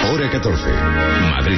hora 14. Madrid.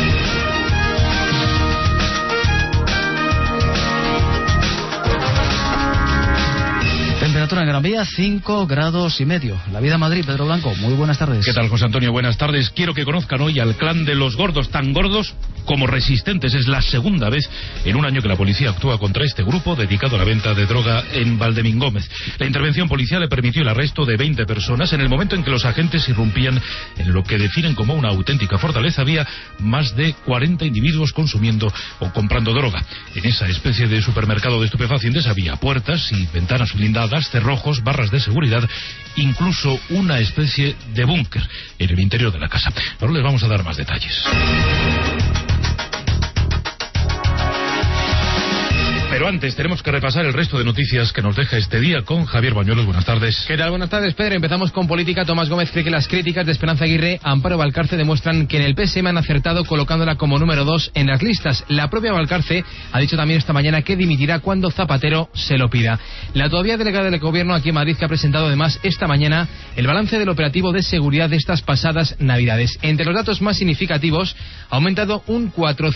Temperatura en Gran Vía, 5 grados y medio. La vida en Madrid, Pedro Blanco, muy buenas tardes. ¿Qué tal, José Antonio? Buenas tardes. Quiero que conozcan hoy al clan de los gordos, tan gordos como resistentes. Es la segunda vez en un año que la policía actúa contra este grupo dedicado a la venta de droga en Valdemingómez. La intervención policial le permitió el arresto de 20 personas. En el momento en que los agentes irrumpían en lo que definen como una auténtica fortaleza, había más de 40 individuos consumiendo o comprando droga. En esa especie de supermercado de estupefacientes había puertas y ventanas blindadas, cerrojos, barras de seguridad, incluso una especie de búnker en el interior de la casa. Ahora les vamos a dar más detalles. Pero antes tenemos que repasar el resto de noticias que nos deja este día con Javier Bañuelos. Buenas tardes. ¿Qué tal? Buenas tardes, Pedro. Empezamos con política. Tomás Gómez cree que las críticas de Esperanza Aguirre a Amparo Valcarce demuestran que en el PSM han acertado colocándola como número 2 en las listas. La propia Valcarce ha dicho también esta mañana que dimitirá cuando Zapatero se lo pida. La todavía delegada del Gobierno aquí en Madrid, que ha presentado además esta mañana el balance del operativo de seguridad de estas pasadas Navidades. Entre los datos más significativos, ha aumentado un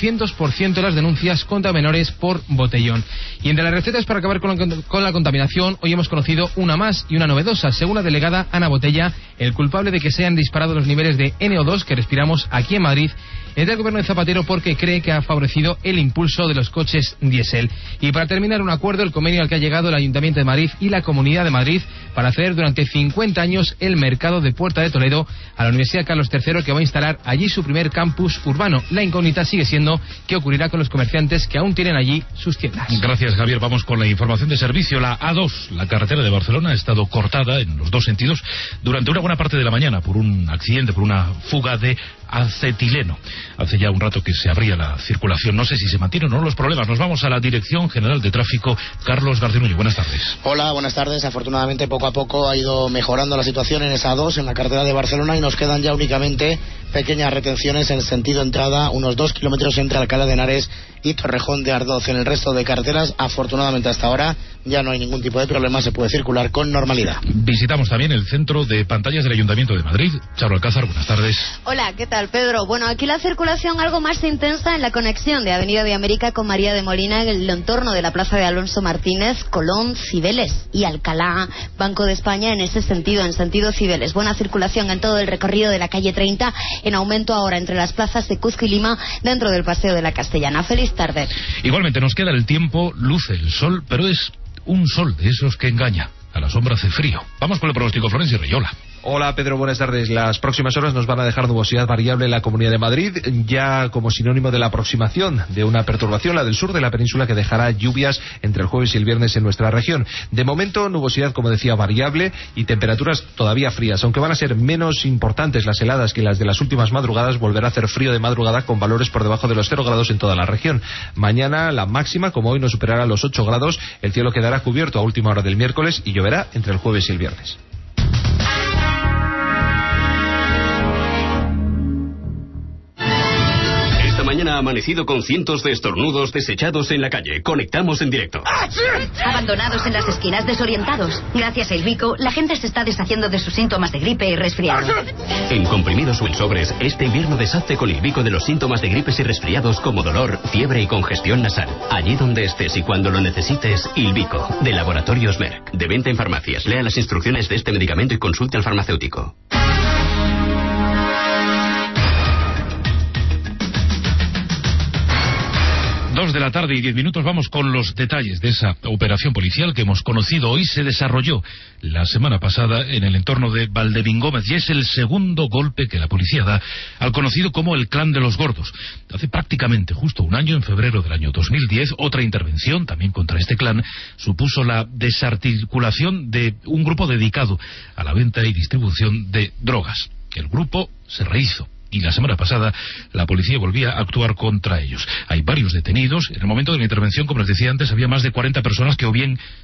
400% las denuncias contra menores por botellón. Y entre las recetas para acabar con la contaminación, hoy hemos conocido una más y una novedosa. Según la delegada Ana Botella, el culpable de que se hayan disparado los niveles de NO2 que respiramos aquí en Madrid es del gobierno de Zapatero, porque cree que ha favorecido el impulso de los coches diésel. Y para terminar, un acuerdo, el convenio al que ha llegado el Ayuntamiento de Madrid y la Comunidad de Madrid para hacer durante 50 años el mercado de Puerta de Toledo a la Universidad Carlos III, que va a instalar allí su primer campus urbano. La incógnita sigue siendo qué ocurrirá con los comerciantes que aún tienen allí sus tiendas. Gracias, Javier. Vamos con la información de servicio. La A2, la carretera de Barcelona, ha estado cortada en los dos sentidos durante una buena parte de la mañana por un accidente, por una fuga de acetileno. Hace ya un rato que se abría la circulación. No sé si se mantienen o no los problemas. Nos vamos a la Dirección General de Tráfico. Carlos García Núñez, buenas tardes. Hola, buenas tardes. Afortunadamente, poco a poco ha ido mejorando la situación en esa A2, en la carretera de Barcelona, y nos quedan ya únicamente pequeñas retenciones en sentido entrada, unos 2 kilómetros entre Alcalá de Henares y Torrejón de Ardoz. En el resto de carreteras, afortunadamente hasta ahora, ya no hay ningún tipo de problema, se puede circular con normalidad. Visitamos también el centro de pantallas del Ayuntamiento de Madrid. Charo Alcázar, buenas tardes. Hola, ¿qué tal, Pedro? Bueno, aquí la circulación algo más intensa en la conexión de Avenida de América con María de Molina, en el entorno de la Plaza de Alonso Martínez, Colón, Cibeles y Alcalá, Banco de España, en ese sentido, en sentido Cibeles. Buena circulación en todo el recorrido de la calle 30, en aumento ahora entre las plazas de Cuzco y Lima, dentro del Paseo de la Castellana. Feliz tarde. Igualmente nos queda el tiempo, luce el sol, pero es un sol de esos que engaña. A la sombra hace frío. Vamos con el pronóstico, Florencio Reyola. Hola, Pedro, buenas tardes. Las próximas horas nos van a dejar nubosidad variable en la Comunidad de Madrid, ya como sinónimo de la aproximación de una perturbación, la del sur de la península, que dejará lluvias entre el jueves y el viernes en nuestra región. De momento, nubosidad, como decía, variable y temperaturas todavía frías. Aunque van a ser menos importantes las heladas que las de las últimas madrugadas, volverá a hacer frío de madrugada con valores por debajo de los 0 grados en toda la región. Mañana la máxima, como hoy, no superará los 8 grados. El cielo quedará cubierto a última hora del miércoles y lloverá entre el jueves y el viernes. Mañana ha amanecido con cientos de estornudos desechados en la calle. Conectamos en directo. Abandonados en las esquinas, desorientados. Gracias a Ilvico, la gente se está deshaciendo de sus síntomas de gripe y resfriado. En comprimidos o en sobres, este invierno deshazte con Ilvico de los síntomas de gripes y resfriados como dolor, fiebre y congestión nasal. Allí donde estés y cuando lo necesites, Ilvico, de Laboratorios Merck. De venta en farmacias. Lea las instrucciones de este medicamento y consulte al farmacéutico. 2 de la tarde y 10 minutos, vamos con los detalles de esa operación policial que hemos conocido hoy. Se desarrolló la semana pasada en el entorno de Valdemingómez y es el segundo golpe que la policía da al conocido como el Clan de los Gordos. Hace prácticamente justo un año, en febrero del año 2010, otra intervención también contra este clan supuso la desarticulación de un grupo dedicado a la venta y distribución de drogas. El grupo se rehizo y la semana pasada la policía volvía a actuar contra ellos. Hay varios detenidos. En el momento de la intervención, como les decía antes, había más de 40 personas que o bien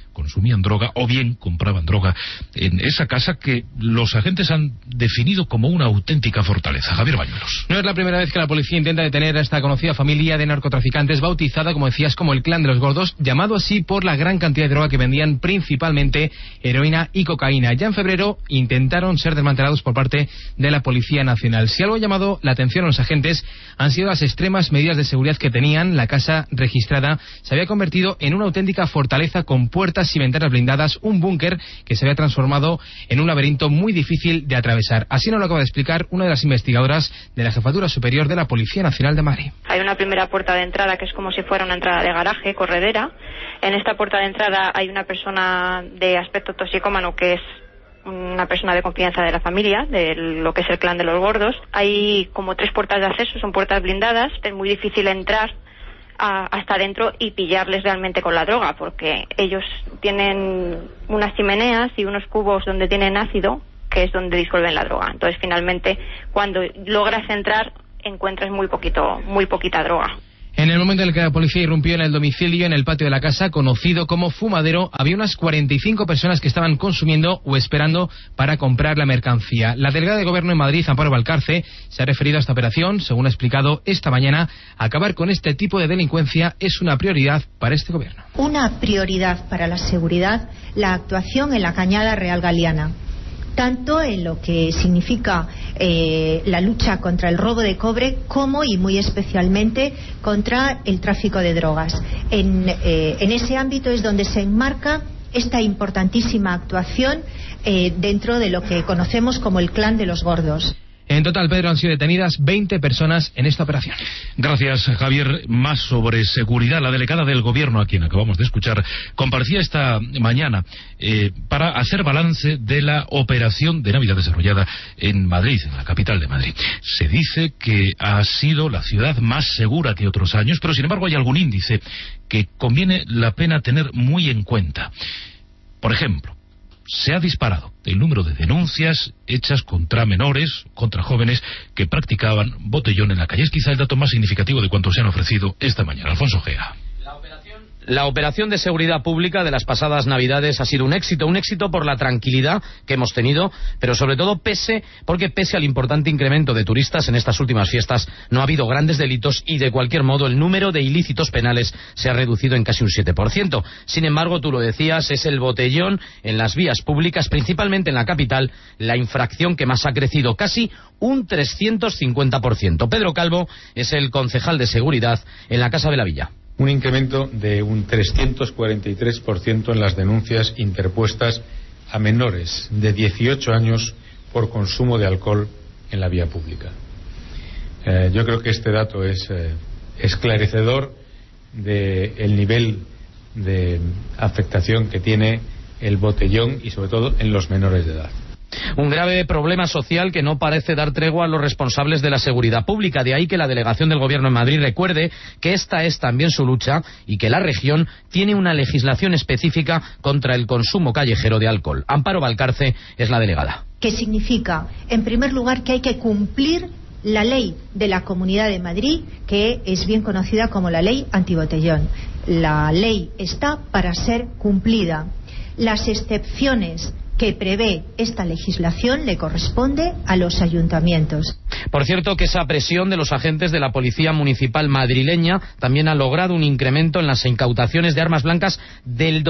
consumían droga o bien compraban droga en esa casa que los agentes han definido como una auténtica fortaleza. Javier Bañuelos. No es la primera vez que la policía intenta detener a esta conocida familia de narcotraficantes bautizada, como decías, como el Clan de los Gordos, llamado así por la gran cantidad de droga que vendían, principalmente heroína y cocaína. Ya en febrero intentaron ser desmantelados por parte de la Policía Nacional. Si algo ha llamado la atención a los agentes han sido las extremas medidas de seguridad que tenían. La casa registrada se había convertido en una auténtica fortaleza con puertas y ventanas blindadas, un búnker que se había transformado en un laberinto muy difícil de atravesar. Así nos lo acaba de explicar una de las investigadoras de la Jefatura Superior de la Policía Nacional de Madrid. Hay una primera puerta de entrada que es como si fuera una entrada de garaje, corredera. En esta puerta de entrada hay una persona de aspecto toxicómano que es una persona de confianza de la familia, de lo que es el Clan de los Gordos. Hay como 3 puertas de acceso, son puertas blindadas. Es muy difícil entrar hasta adentro y pillarles realmente con la droga, porque ellos tienen unas chimeneas y unos cubos donde tienen ácido, que es donde disuelven la droga. Entonces, finalmente, cuando logras entrar, encuentras muy poquita droga. En el momento en el que la policía irrumpió en el domicilio, en el patio de la casa, conocido como Fumadero, había unas 45 personas que estaban consumiendo o esperando para comprar la mercancía. La delegada de Gobierno en Madrid, Amparo Valcarce, se ha referido a esta operación. Según ha explicado esta mañana, acabar con este tipo de delincuencia es una prioridad para este Gobierno. Una prioridad para la seguridad, la actuación en la Cañada Real Galiana, tanto en lo que significa la lucha contra el robo de cobre como y muy especialmente contra el tráfico de drogas. En ese ámbito es donde se enmarca esta importantísima actuación dentro de lo que conocemos como el Clan de los Gordos. En total, Pedro, han sido detenidas 20 personas en esta operación. Gracias, Javier. Más sobre seguridad. La delegada del Gobierno, a quien acabamos de escuchar, comparecía esta mañana para hacer balance de la operación de Navidad desarrollada en Madrid, en la capital de Madrid. Se dice que ha sido la ciudad más segura que otros años, pero sin embargo hay algún índice que conviene la pena tener muy en cuenta. Por ejemplo, se ha disparado el número de denuncias hechas contra menores, contra jóvenes que practicaban botellón en la calle. Es quizá el dato más significativo de cuanto se han ofrecido esta mañana. Alfonso Gea. La operación de seguridad pública de las pasadas Navidades ha sido un éxito por la tranquilidad que hemos tenido, pero sobre todo porque pese al importante incremento de turistas en estas últimas fiestas, no ha habido grandes delitos y de cualquier modo el número de ilícitos penales se ha reducido en casi un 7%. Sin embargo, tú lo decías, es el botellón en las vías públicas, principalmente en la capital, la infracción que más ha crecido, casi un 350%. Pedro Calvo es el concejal de seguridad en la Casa de la Villa. Un incremento de un 343% en las denuncias interpuestas a menores de 18 años por consumo de alcohol en la vía pública. Yo creo que este dato es esclarecedor del nivel de afectación que tiene el botellón y sobre todo en los menores de edad. Un grave problema social que no parece dar tregua a los responsables de la seguridad pública. De ahí que la delegación del Gobierno en Madrid recuerde que esta es también su lucha y que la región tiene una legislación específica contra el consumo callejero de alcohol. Amparo Valcarce es la delegada. Que significa, en primer lugar, que hay que cumplir la ley de la Comunidad de Madrid, que es bien conocida como la ley antibotellón. La ley está para ser cumplida. Las excepciones que prevé esta legislación le corresponde a los ayuntamientos. Por cierto, que esa presión de los agentes de la Policía Municipal madrileña también ha logrado un incremento en las incautaciones de armas blancas del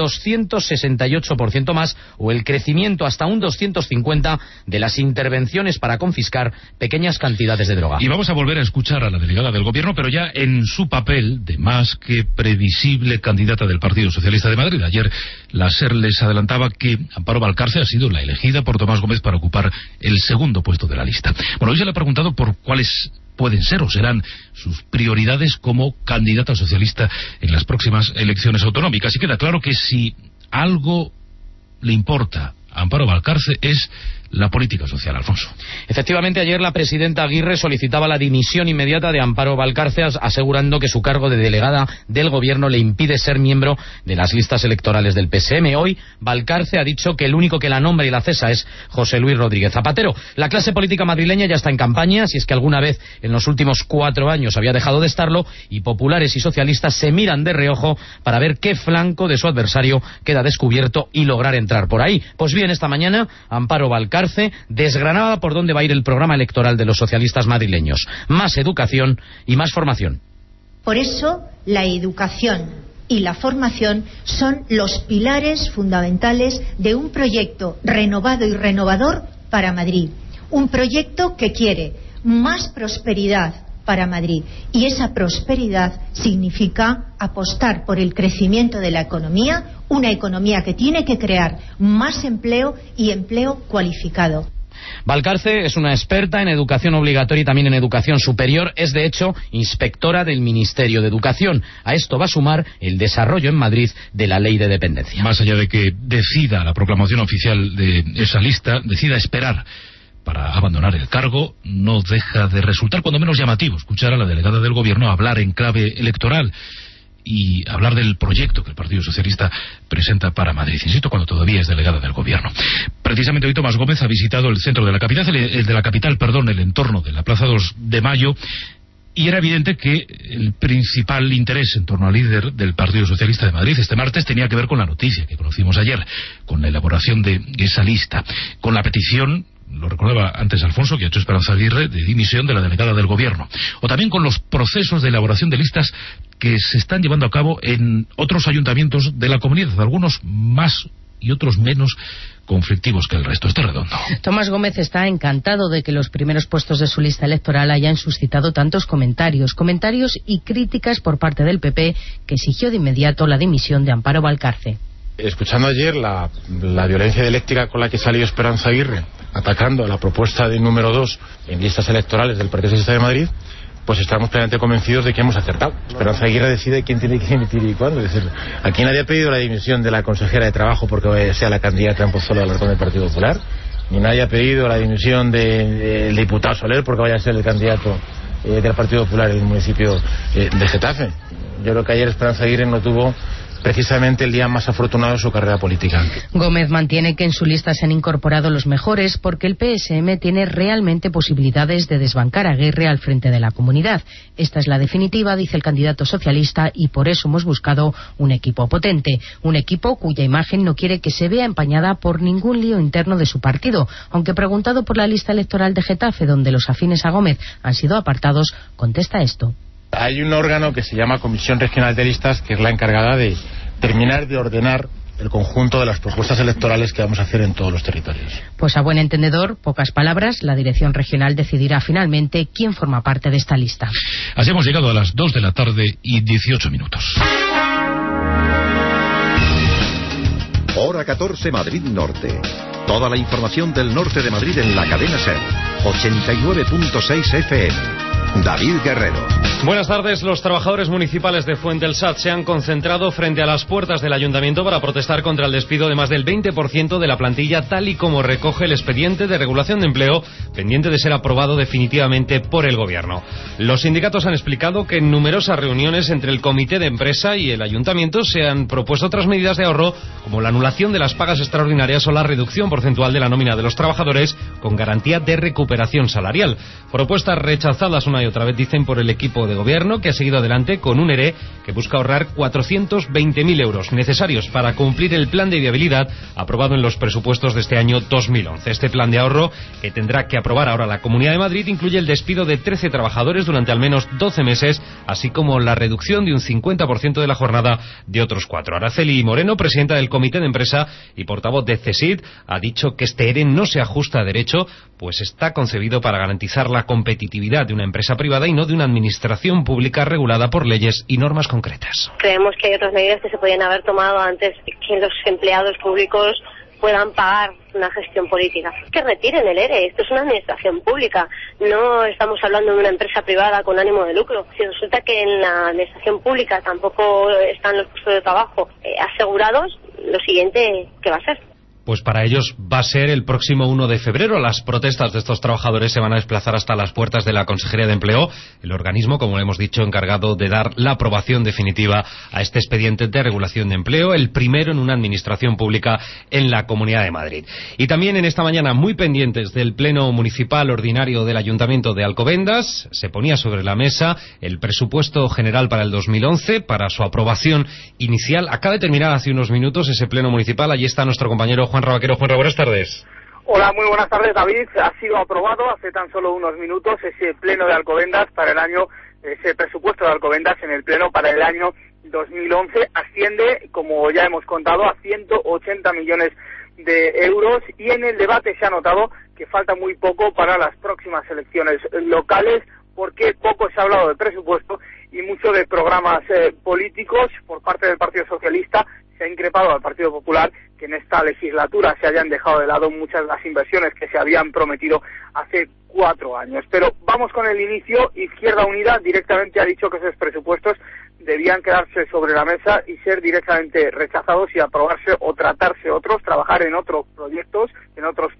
268% más, o el crecimiento hasta un 250% de las intervenciones para confiscar pequeñas cantidades de droga. Y vamos a volver a escuchar a la delegada del Gobierno, pero ya en su papel de más que previsible candidata del Partido Socialista de Madrid. Ayer la SER les adelantaba que Amparo Valcarce ha sido la elegida por Tomás Gómez para ocupar el segundo puesto de la lista. Bueno, hoy se le ha preguntado por cuáles pueden ser o serán sus prioridades como candidata socialista en las próximas elecciones autonómicas. Y queda claro que si algo le importa a Amparo Valcarce es la política social, Alfonso. Efectivamente, ayer la presidenta Aguirre solicitaba la dimisión inmediata de Amparo Valcárcel, asegurando que su cargo de delegada del gobierno le impide ser miembro de las listas electorales del PSM. Hoy, Valcárcel ha dicho que el único que la nombra y la cesa es José Luis Rodríguez Zapatero. La clase política madrileña ya está en campaña, si es que alguna vez en los últimos 4 años había dejado de estarlo, y populares y socialistas se miran de reojo para ver qué flanco de su adversario queda descubierto y lograr entrar por ahí. Pues bien, esta mañana Amparo Valcárcel desgranaba por dónde va a ir el programa electoral de los socialistas madrileños. Más educación y más formación. Por eso, la educación y la formación son los pilares fundamentales de un proyecto renovado y renovador para Madrid. Un proyecto que quiere más prosperidad para Madrid, y esa prosperidad significa apostar por el crecimiento de la economía, una economía que tiene que crear más empleo y empleo cualificado. Valcárcel es una experta en educación obligatoria y también en educación superior. Es, de hecho, inspectora del Ministerio de Educación. A esto va a sumar el desarrollo en Madrid de la Ley de Dependencia. Más allá de que decida la proclamación oficial de esa lista, decida esperar para abandonar el cargo, no deja de resultar cuando menos llamativo escuchar a la delegada del gobierno hablar en clave electoral y hablar del proyecto que el Partido Socialista presenta para Madrid, insisto, cuando todavía es delegada del gobierno. Precisamente hoy Tomás Gómez ha visitado el centro de la capital, el entorno de la Plaza 2 de Mayo, y era evidente que el principal interés en torno al líder del Partido Socialista de Madrid este martes tenía que ver con la noticia que conocimos ayer, con la elaboración de esa lista, con la petición, lo recordaba antes Alfonso, que ha hecho Esperanza Aguirre, de dimisión de la delegada del gobierno, o también con los procesos de elaboración de listas que se están llevando a cabo en otros ayuntamientos de la comunidad, algunos más y otros menos conflictivos que el resto. Está redondo. Tomás Gómez está encantado de que los primeros puestos de su lista electoral hayan suscitado tantos comentarios y críticas por parte del PP, que exigió de inmediato la dimisión de Amparo Valcárcel. Escuchando ayer la violencia dialéctica con la que salió Esperanza Aguirre atacando a la propuesta de número 2 en listas electorales del Partido Socialista de Madrid, pues estamos plenamente convencidos de que hemos acertado. Esperanza Aguirre decide quién tiene que dimitir y cuándo. Es decir, aquí nadie ha pedido la dimisión de la consejera de Trabajo porque sea la candidata en Pozuelo al del Partido Popular, ni nadie ha pedido la dimisión del diputado Soler porque vaya a ser el candidato del Partido Popular en el municipio de Getafe. Yo creo que ayer Esperanza Aguirre no tuvo precisamente el día más afortunado de su carrera política. Gómez mantiene que en su lista se han incorporado los mejores porque el PSM tiene realmente posibilidades de desbancar a Aguirre al frente de la comunidad. Esta es la definitiva, dice el candidato socialista, y por eso hemos buscado un equipo potente, un equipo cuya imagen no quiere que se vea empañada por ningún lío interno de su partido, aunque preguntado por la lista electoral de Getafe, donde los afines a Gómez han sido apartados, contesta esto. Hay un órgano que se llama Comisión Regional de Listas, que es la encargada de terminar de ordenar el conjunto de las propuestas electorales que vamos a hacer en todos los territorios. Pues a buen entendedor, pocas palabras, la dirección regional decidirá finalmente quién forma parte de esta lista. Así hemos llegado a las 2 de la tarde y 18 minutos. Hora 14 Madrid Norte. Toda la información del norte de Madrid en la cadena SER. 89.6 FM. David Guerrero. Buenas tardes. Los trabajadores municipales de Fuente del Sat se han concentrado frente a las puertas del ayuntamiento para protestar contra el despido de más del 20% de la plantilla, tal y como recoge el expediente de regulación de empleo pendiente de ser aprobado definitivamente por el gobierno. Los sindicatos han explicado que en numerosas reuniones entre el comité de empresa y el ayuntamiento se han propuesto otras medidas de ahorro, como la anulación de las pagas extraordinarias o la reducción porcentual de la nómina de los trabajadores con garantía de recuperación salarial. Propuestas rechazadas una y otra vez, dicen, por el equipo de gobierno, que ha seguido adelante con un ERE que busca ahorrar 420.000 euros necesarios para cumplir el plan de viabilidad aprobado en los presupuestos de este año 2011. Este plan de ahorro, que tendrá que aprobar ahora la Comunidad de Madrid, incluye el despido de 13 trabajadores durante al menos 12 meses, así como la reducción de un 50% de la jornada de otros 4. Araceli Moreno, presidenta del comité de empresa y portavoz de CESID, ha dicho que este ERE no se ajusta a derecho, pues está concebido para garantizar la competitividad de una empresa privada y no de una administración pública regulada por leyes y normas concretas. Creemos que hay otras medidas que se podían haber tomado antes de que los empleados públicos puedan pagar una gestión política. Que retiren el ERE, esto es una administración pública, no estamos hablando de una empresa privada con ánimo de lucro. Si resulta que en la administración pública tampoco están los puestos de trabajo asegurados, lo siguiente, ¿qué va a ser? pues para ellos va a ser el próximo 1 de febrero. Las protestas de estos trabajadores se van a desplazar hasta las puertas de la Consejería de Empleo, el organismo, como hemos dicho, encargado de dar la aprobación definitiva a este expediente de regulación de empleo, el primero en una administración pública en la Comunidad de Madrid. Y también en esta mañana, muy pendientes del Pleno Municipal Ordinario del Ayuntamiento de Alcobendas, se ponía sobre la mesa el presupuesto general para el 2011, para su aprobación inicial. Acaba de terminar hace unos minutos ese Pleno Municipal. Allí está nuestro compañero Juan Rabaquero. Juan, buenas tardes. Hola, muy buenas tardes, David. Ha sido aprobado hace tan solo unos minutos ese pleno de Alcobendas para el año, ese presupuesto de Alcobendas en el pleno para el año 2011. Asciende, como ya hemos contado, a 180 millones de euros, y en el debate se ha notado que falta muy poco para las próximas elecciones locales, porque poco se ha hablado de presupuesto y mucho de programas políticos. Por parte del Partido Socialista se ha increpado al Partido Popular que en esta legislatura se hayan dejado de lado muchas de las inversiones que se habían prometido hace 4 años. Pero vamos con el inicio. Izquierda Unida directamente ha dicho que esos presupuestos debían quedarse sobre la mesa y ser directamente rechazados y aprobarse o tratarse otros, trabajar en otros proyectos, en otros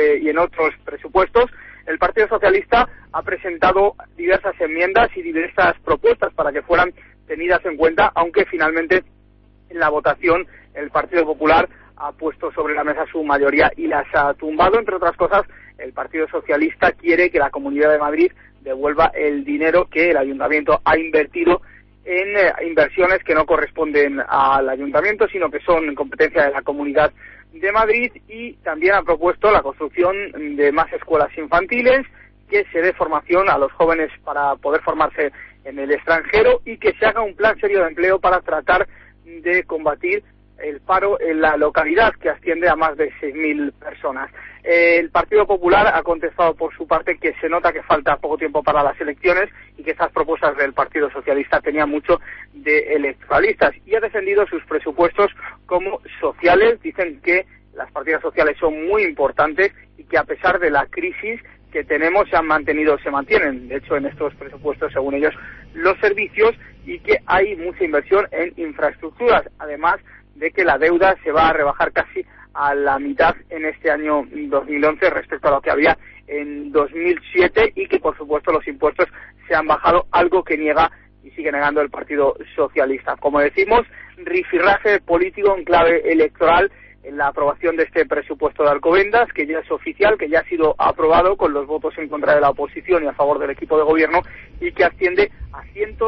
presupuestos. El Partido Socialista ha presentado diversas enmiendas y diversas propuestas para que fueran tenidas en cuenta, aunque finalmente en la votación el Partido Popular ha puesto sobre la mesa su mayoría y las ha tumbado. Entre otras cosas, el Partido Socialista quiere que la Comunidad de Madrid devuelva el dinero que el Ayuntamiento ha invertido en inversiones que no corresponden al Ayuntamiento, sino que son competencia de la Comunidad de Madrid, y también ha propuesto la construcción de más escuelas infantiles, que se dé formación a los jóvenes para poder formarse en el extranjero y que se haga un plan serio de empleo para tratar de combatir el paro en la localidad, que asciende a más de 6.000 personas. El Partido Popular ha contestado por su parte que se nota que falta poco tiempo para las elecciones y que estas propuestas del Partido Socialista tenían mucho de electoralistas, y ha defendido sus presupuestos como sociales. Dicen que las partidas sociales son muy importantes y que a pesar de la crisis que tenemos se mantienen, de hecho, en estos presupuestos, según ellos, los servicios, y que hay mucha inversión en infraestructuras, además de que la deuda se va a rebajar casi a la mitad en este año 2011 respecto a lo que había en 2007, y que, por supuesto, los impuestos se han bajado, algo que niega y sigue negando el Partido Socialista. Como decimos, rifirrafe político en clave electoral en la aprobación de este presupuesto de Alcobendas, que ya es oficial, que ya ha sido aprobado con los votos en contra de la oposición y a favor del equipo de gobierno, y que asciende a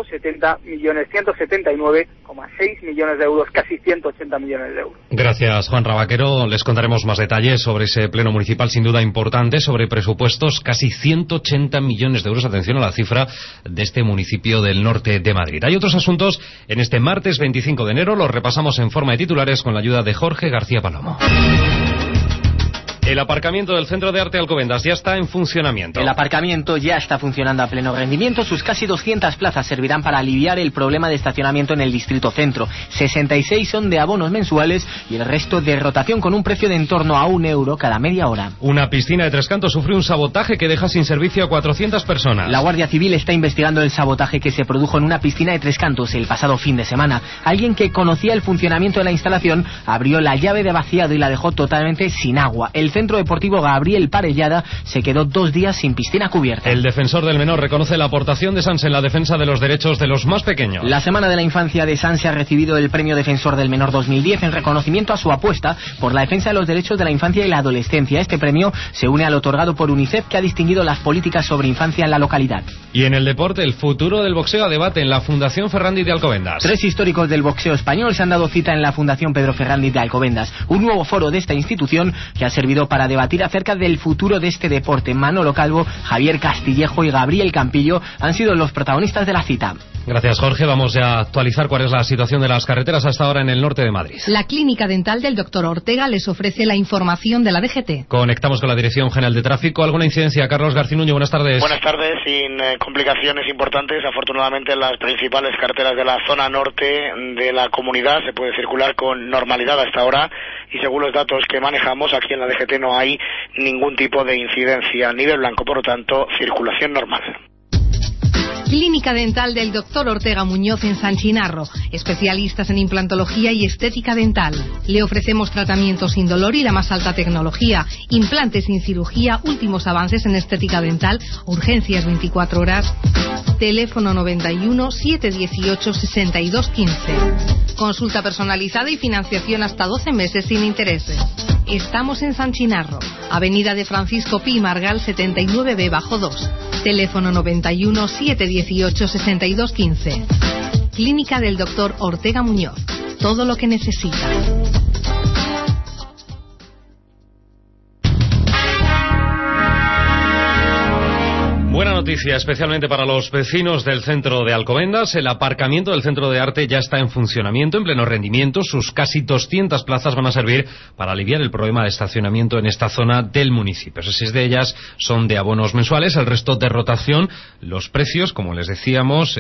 179,6 millones de euros, casi 180 millones de euros. Gracias, Juan Rabaquero. Les contaremos más detalles sobre ese pleno municipal, sin duda importante, sobre presupuestos, casi 180 millones de euros. Atención a la cifra de este municipio del norte de Madrid. Hay otros asuntos en este martes 25 de enero, los repasamos en forma de titulares con la ayuda de Jorge García Palomo. El aparcamiento del Centro de Arte Alcobendas ya está en funcionamiento. El aparcamiento ya está funcionando a pleno rendimiento. Sus casi 200 plazas servirán para aliviar el problema de estacionamiento en el distrito centro. 66 son de abonos mensuales y el resto de rotación, con un precio de en torno a €1 cada media hora. Una piscina de Tres Cantos sufrió un sabotaje que deja sin servicio a 400 personas. La Guardia Civil está investigando el sabotaje que se produjo en una piscina de Tres Cantos el pasado fin de semana. Alguien que conocía el funcionamiento de la instalación abrió la llave de vaciado y la dejó totalmente sin agua. El Centro Deportivo Gabriel Parellada se quedó 2 días sin piscina cubierta. El defensor del menor reconoce la aportación de Sanse en la defensa de los derechos de los más pequeños. La Semana de la Infancia de Sanse ha recibido el Premio Defensor del Menor 2010 en reconocimiento a su apuesta por la defensa de los derechos de la infancia y la adolescencia. Este premio se une al otorgado por UNICEF, que ha distinguido las políticas sobre infancia en la localidad. Y en el deporte, el futuro del boxeo a debate en la Fundación Ferrandi de Alcobendas. 3 históricos del boxeo español se han dado cita en la Fundación Pedro Ferrandi de Alcobendas, un nuevo foro de esta institución que ha servido para debatir acerca del futuro de este deporte. Manolo Calvo, Javier Castillejo y Gabriel Campillo han sido los protagonistas de la cita. Gracias, Jorge. Vamos ya a actualizar cuál es la situación de las carreteras hasta ahora en el norte de Madrid. La clínica dental del Dr. Ortega les ofrece la información de la DGT. Conectamos con la Dirección General de Tráfico. ¿Alguna incidencia? Carlos Garcinuño, buenas tardes. Buenas tardes, sin complicaciones importantes. Afortunadamente, en las principales carreteras de la zona norte de la comunidad se puede circular con normalidad hasta ahora, y según los datos que manejamos, aquí en la DGT no hay ningún tipo de incidencia. Nivel blanco, por lo tanto, circulación normal. Clínica Dental del Dr. Ortega Muñoz en San Chinarro. Especialistas en implantología y estética dental. Le ofrecemos tratamientos sin dolor y la más alta tecnología. Implantes sin cirugía, últimos avances en estética dental, urgencias 24 horas. Teléfono 91 718 6215. Consulta personalizada y financiación hasta 12 meses sin intereses. Estamos en San Chinarro, Avenida de Francisco Pi Margal 79B-2. Teléfono 91 718 6215. Clínica del Dr. Ortega Muñoz. Todo lo que necesita. Buena noticia, especialmente para los vecinos del centro de Alcobendas. El aparcamiento del centro de arte ya está en funcionamiento, en pleno rendimiento. Sus casi 200 plazas van a servir para aliviar el problema de estacionamiento en esta zona del municipio. 6 de ellas son de abonos mensuales, el resto de rotación. Los precios, como les decíamos,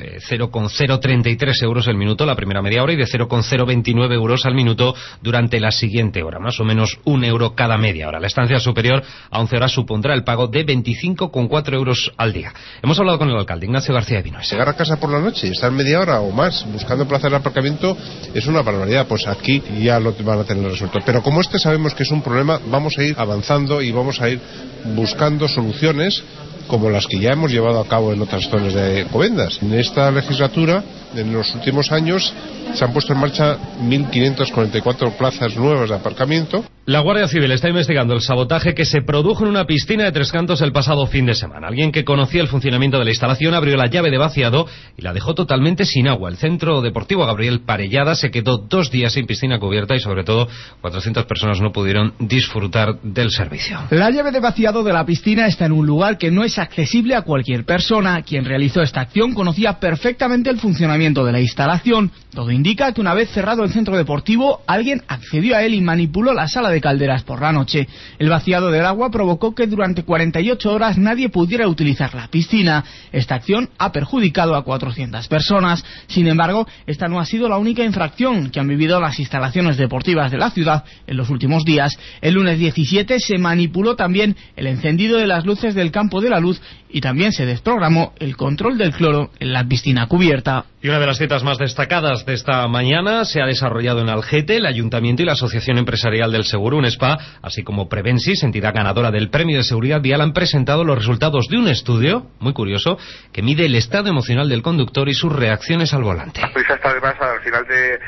0,033 euros el minuto la primera media hora y de 0,029 euros al minuto durante la siguiente hora, más o menos 1 euro cada media hora. La estancia superior a 11 horas supondrá el pago de 25,4 euros al día. Hemos hablado con el alcalde Ignacio García de Vinoes. Llegar a casa por la noche y estar media hora o más buscando plazas de aparcamiento es una barbaridad. Pues aquí ya lo van a tener resuelto. Pero como sabemos que es un problema, vamos a ir avanzando y vamos a ir buscando soluciones como las que ya hemos llevado a cabo en otras zonas de Alcobendas. En esta legislatura, en los últimos años, se han puesto en marcha 1.544 plazas nuevas de aparcamiento. La Guardia Civil está investigando el sabotaje que se produjo en una piscina de Tres Cantos el pasado fin de semana. Alguien que conocía el funcionamiento de la instalación abrió la llave de vaciado y la dejó totalmente sin agua. El Centro Deportivo Gabriel Parellada se quedó 2 días sin piscina cubierta y sobre todo 400 personas no pudieron disfrutar del servicio. La llave de vaciado de la piscina está en un lugar que no es accesible a cualquier persona. Quien realizó esta acción conocía perfectamente el funcionamiento de la instalación. Todo indica que una vez cerrado el centro deportivo, alguien accedió a él y manipuló la sala de calderas por la noche. El vaciado del agua provocó que durante 48 horas nadie pudiera utilizar la piscina. Esta acción ha perjudicado a 400 personas. Sin embargo, esta no ha sido la única infracción que han vivido las instalaciones deportivas de la ciudad en los últimos días. El lunes 17 se manipuló también el encendido de las luces del campo de la luz y también se desprogramó el control del cloro en la piscina cubierta. Y una de las citas más destacadas de esta mañana se ha desarrollado en Algete. El Ayuntamiento y la Asociación Empresarial del Seguro, UNESPA, así como Prevensis, entidad ganadora del Premio de Seguridad Vial, han presentado los resultados de un estudio, muy curioso, que mide el estado emocional del conductor y sus reacciones al volante. La prisa está además al final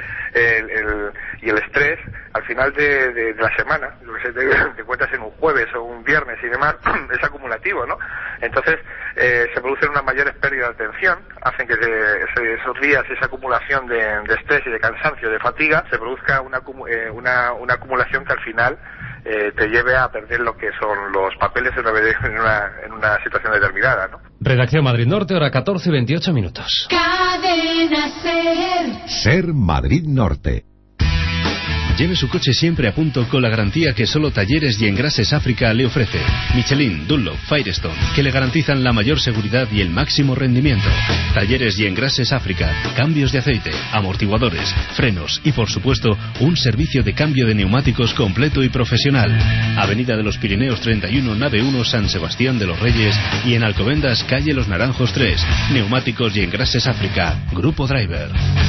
y el estrés al final de la semana, lo que te encuentras en un jueves o un viernes y demás, es acumulativo, ¿no? Entonces se producen unas mayores pérdidas de atención, hacen que esos días, esa acumulación de estrés y de cansancio, de fatiga, se produzca una acumulación que al final te lleve a perder lo que son los papeles en una situación determinada, ¿no? Redacción Madrid Norte, hora 14:28 minutos. Cadena Ser. Ser Madrid Norte. Lleve su coche siempre a punto con la garantía que solo Talleres y Engrases África le ofrece. Michelin, Dunlop, Firestone, que le garantizan la mayor seguridad y el máximo rendimiento. Talleres y Engrases África, cambios de aceite, amortiguadores, frenos y por supuesto un servicio de cambio de neumáticos completo y profesional. Avenida de los Pirineos 31, nave 1, San Sebastián de los Reyes y en Alcobendas, calle Los Naranjos 3. Neumáticos y Engrases África, Grupo Driver.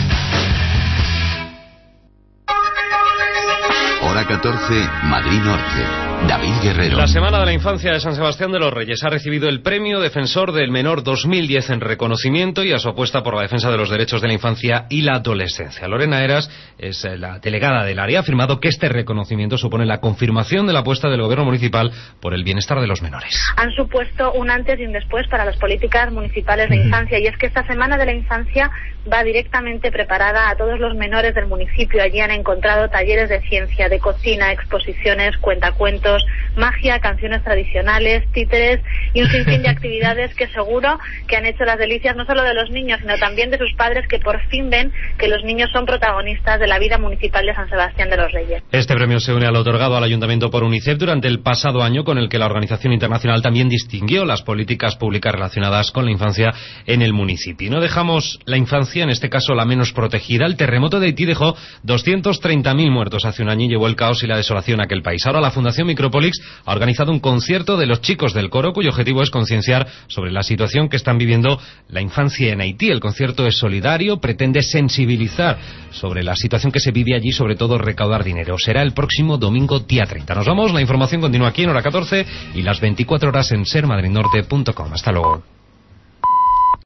Hora 14, Madrid Norte. David Guerrero. La Semana de la Infancia de San Sebastián de los Reyes ha recibido el Premio Defensor del Menor 2010 en reconocimiento y a su apuesta por la defensa de los derechos de la infancia y la adolescencia. Lorena Heras es la delegada del área. Ha afirmado que este reconocimiento supone la confirmación de la apuesta del Gobierno municipal por el bienestar de los menores. Han supuesto un antes y un después para las políticas municipales de infancia, y es que esta Semana de la Infancia va directamente preparada a todos los menores del municipio. Allí han encontrado talleres de ciencia, de cocina, exposiciones, cuentacuentos, magia, canciones tradicionales, títeres y un sinfín de actividades que seguro que han hecho las delicias no solo de los niños, sino también de sus padres, que por fin ven que los niños son protagonistas de la vida municipal de San Sebastián de los Reyes. Este premio se une al otorgado al Ayuntamiento por UNICEF durante el pasado año, con el que la organización internacional también distinguió las políticas públicas relacionadas con la infancia en el municipio. Y no dejamos la infancia, en este caso la menos protegida. El terremoto de Haití dejó 230.000 muertos hace un año y llevó el caos y la desolación a aquel país. Ahora la Fundación Micropolix ha organizado un concierto de los chicos del coro, cuyo objetivo es concienciar sobre la situación que están viviendo la infancia en Haití. El concierto es solidario, pretende sensibilizar sobre la situación que se vive allí, sobre todo recaudar dinero. Será el próximo domingo día 30. Nos vamos, la información continúa aquí en Hora 14 y las 24 horas en sermadridnorte.com. Hasta luego.